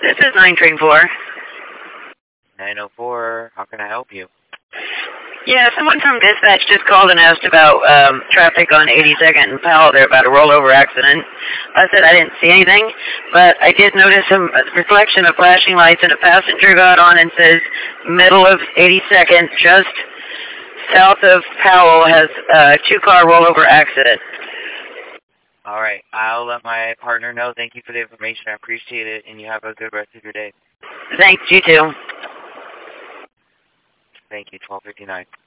This is 934. 904, how can I help you? Yeah, someone from dispatch just called and asked about traffic on 82nd and Powell. They're about a rollover accident. I said I didn't see anything, but I did notice a reflection of flashing lights, and a passenger got on and says middle of 82nd, just south of Powell, has a two-car rollover accident. All right, I'll let my partner know. Thank you for the information. I appreciate it, and you have a good rest of your day. Thanks, you too. Thank you, 1259.